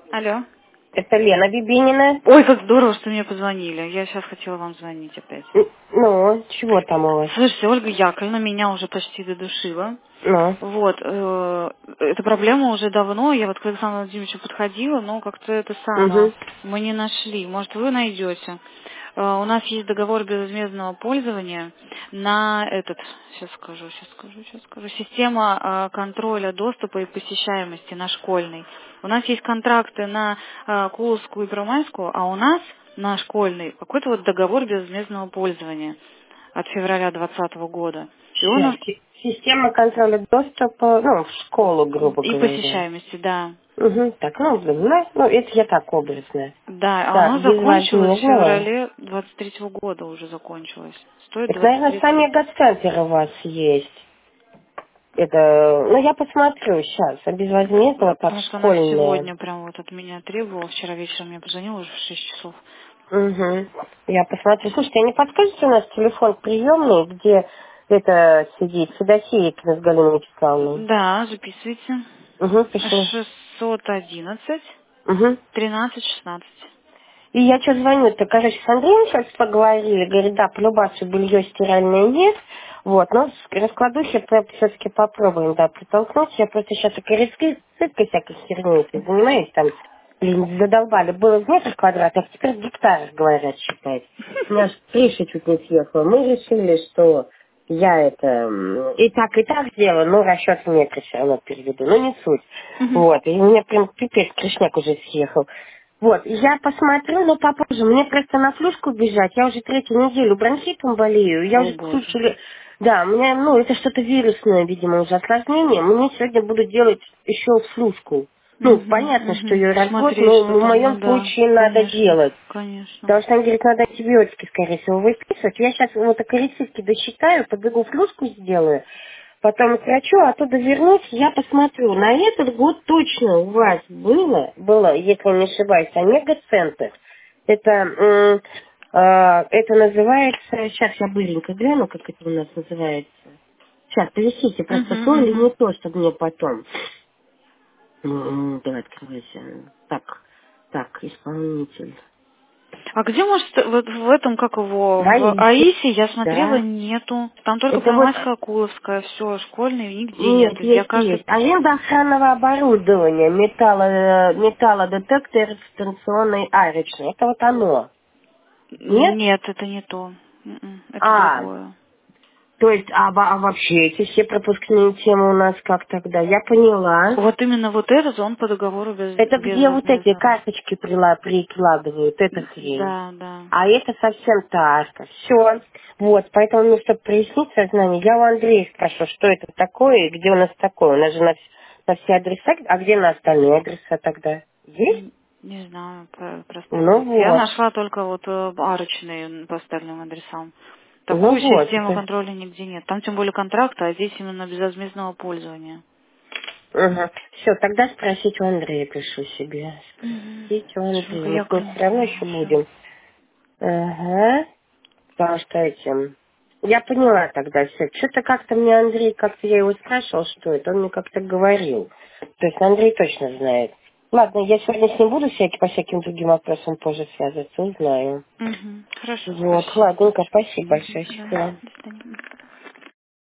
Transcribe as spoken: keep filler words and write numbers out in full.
Алло. Это Лена Бибинина. Ой, как здорово, что мне позвонили. Я сейчас хотела вам звонить опять. Н- Ну, чего там у вас? Слушайте, Ольга Яковлевна меня уже почти додушила. Ну. Вот, э, эта проблема уже давно, я вот к Александру Владимировичу подходила, но как-то это самое Угу. мы не нашли. Может, вы найдете. Э, у нас есть договор безвозмездного пользования на этот, сейчас скажу, сейчас скажу, сейчас скажу, система э, контроля доступа и посещаемости на школьный. У нас есть контракты на э, Куловскую и Первомайскую, а у нас на школьный какой-то вот договор безвозмездного пользования от февраля двадцатого года. И он Сейчас. Си- Система контроля доступа, ну, в школу, грубо и говоря. посещаемости, да. Угу. Так, ну, ну, ну, это я так образно. Да, а Так, оно закончилось в безвозмездного. феврале двадцать третьего года уже закончилось. Стоит Это, двадцать наверное, три сами тысячи. эгоцентры у вас есть. Это, ну, я посмотрю сейчас. А безвозмездного, так, Потому что она школьные. сегодня прям вот от меня требовала. Вчера вечером мне позвонила уже в шесть часов. Угу. Я посмотрю. Слушайте, а не подскажете у нас телефон приемный, где это сидит Федосея с Галиной Вячеславовной? Да, записывайте. Угу, пишу. шестьсот одиннадцать Угу. тринадцать шестнадцать. И я что звоню-то, короче, с Андреем сейчас поговорили, говорит, да, полюбаться белье стиральное нет, вот, но с раскладухи все-таки попробуем, да, протолкнуть. Я просто сейчас и рецепткой всякой херней этим занимаюсь, там, блин, задолбали. Было в метрах квадратных, теперь в гектарах, говорят, считать. У меня аж крыша чуть не съехала. Мы решили, что я это м, и так, и так сделаю, но расчет в метре все равно переведу. Ну, не суть. Мгм. Вот, и у меня прям пипец, крышняк уже съехал. Вот, я посмотрю, но попозже. Мне просто на флюшку бежать. Я уже третью неделю бронхитом болею. Я О уже боже. слушали... Да, у меня, ну, это что-то вирусное, видимо, уже осложнение. Мне сегодня будут делать еще флюшку. Ну, Угу, понятно, что угу. ее развод, Смотреть, но что в там, моем ну да, случае надо конечно, делать. конечно. Потому что он говорит, надо антибиотики, скорее всего, выписывать. Я сейчас вот так рецепты досчитаю, побегу флюшку сделаю, потом к врачу, оттуда вернусь, я посмотрю. На этот год точно у вас было, было, если не ошибаюсь, омега-центр. Это, м, а, это называется, сейчас я быстренько гляну, как это у нас называется. Сейчас, пересите, просто Угу, то или угу. не то, чтобы мне потом. М, Давай, открывайся. Так, так, исполнитель. А где, может, вот в этом, как его, в Раисе, Аисе, я смотрела, да. нету. Там только Это вот, Первомайская, Акуловская, все, школьные, нигде нет, нету. Я есть, каждый... есть. Аренда охранного оборудования, металло, металлодетектор станционной арочной. Это вот оно. Нет? Нет, это не то. М-м, это А, другое. то есть, а, во- а вообще эти все пропускные темы у нас как тогда? Я поняла. Вот именно вот этот, он по договору без, Это где вот эти безвозмездного. карточки прила- прикладывают, это хрень. Да, да. А это совсем тарка. Все. Вот, поэтому мне, чтобы прояснить сознание, я у Андрея спрошу, что это такое и где у нас такое. У нас же на, вс- на все адреса, а где на остальные адреса тогда? Есть? М, Не знаю про, про Ну остальные. Я вот. нашла только вот э, арочные по остальным адресам. Ну Такую вот. систему контроля нигде нет. Там тем более контракта, а здесь именно безвозмездного пользования. Все, тогда спросить у Андрея пишу себе. Угу. Спросить у Андрея. Ольга Мы с ним Яковлевна, все равно еще хорошо. будем. Ага. Потому что этим... Я поняла тогда все. Что-то как-то мне Андрей, как-то я его спрашивал, что это, он мне как-то говорил. То есть Андрей точно знает. Ладно, я сегодня с ним буду всякие, по всяким другим вопросам позже связываться, узнаю. Угу. Хорошо, Вот, спасибо. ладненько, спасибо Угу. большое, Да, счастливо. до свидания.